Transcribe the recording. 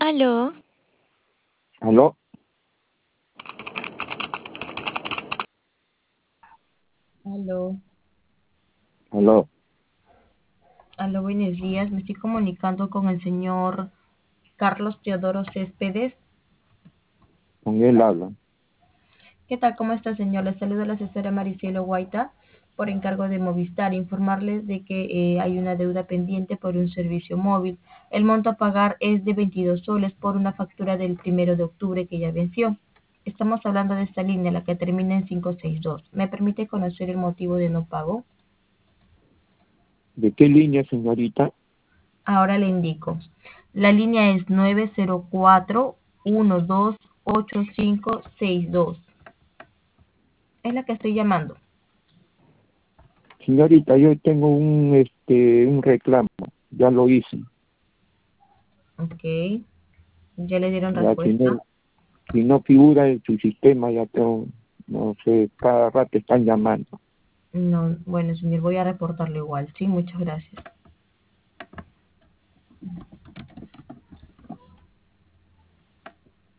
Aló, ¿Aló? Aló, ¿Aló? aló, buenos días. Me estoy comunicando con el señor Carlos Teodoro Céspedes. ¿Con él habla? ¿Qué tal? ¿Cómo está, señor? Le saluda la asesora Maricielo Guaita por encargo de Movistar. Informarles de que hay una deuda pendiente por un servicio móvil. El monto a pagar es de 22 soles por una factura del 1 de octubre que ya venció. Estamos hablando de esta línea, la que termina en 562. ¿Me permite conocer el motivo de no pago? ¿De qué línea, señorita? Ahora le indico. La línea es 904-128562. Es la que estoy llamando. Señorita, yo tengo un reclamo, ya lo hice. Ok. ¿Ya le dieron Ya respuesta? si no figura en su sistema, ya tengo, no sé, cada rato están llamando. No, bueno, señor, voy a reportarlo igual. Sí, muchas gracias.